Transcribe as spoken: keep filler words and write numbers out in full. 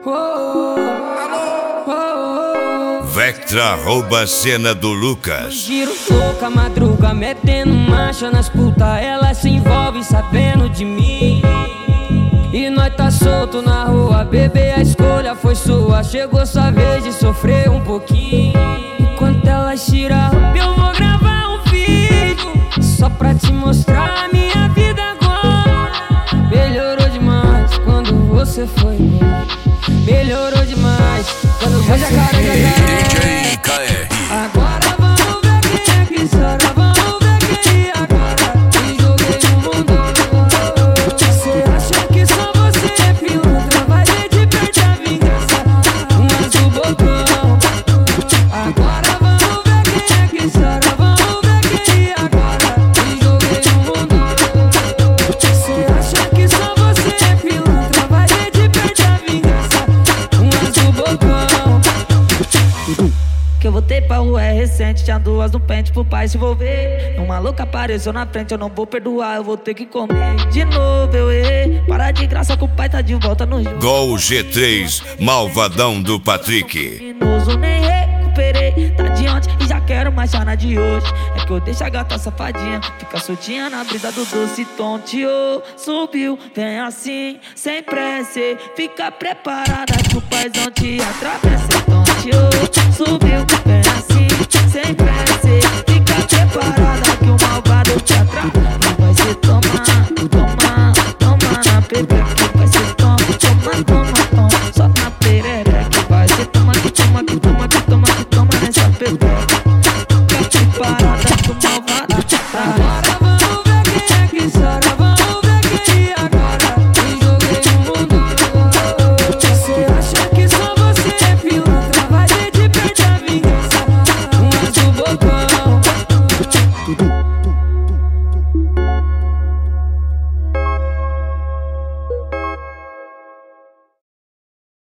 Vectra rouba a cena do Lucas. Giro louca, madruga, metendo marcha nas putas. Ela se envolve sabendo de mim. E nós tá solto na rua, bebê, a escolha foi sua. Chegou sua vez de sofrer um pouquinho. Enquanto ela tira a roupa, eu vou gravar um vídeo só pra te mostrar a minha vida agora. Melhorou demais quando você foi embora. Melhorou demais quando você foi embora. D J K R. Agora vamos ver quem é que chora. Vamos ver quem agora. Me joguei no mundo. Você acha que só você é pilantra? Vai ver de perto a vingança. Mas do botão. Agora vamos ver quem é que chora. Vamos ver quem agora. Me joguei no mundo. Você acha que só você é pilantra? Vai ver de perto a vingança. Mas do botão. Que eu voltei pra rua é recente, tinha duas no pente pro pai se envolver. Um maluco apareceu na frente, eu não vou perdoar, eu vou ter que comer. De novo eu errei, para de graça que o pai tá de volta no jogo. Gol G três, malvadão do Patrick. Criminoso, nem recuperei, tá de ontem e já quero mais chana de hoje. É que eu deixo a gata safadinha, fica soltinha na brisa do doce tonteou. Subiu, vem assim, sem pressa, fica preparada que o paizão te atravessa. Tonteou, subiu, vem assim, sem pressa, fica preparada que o malvado te atravessa.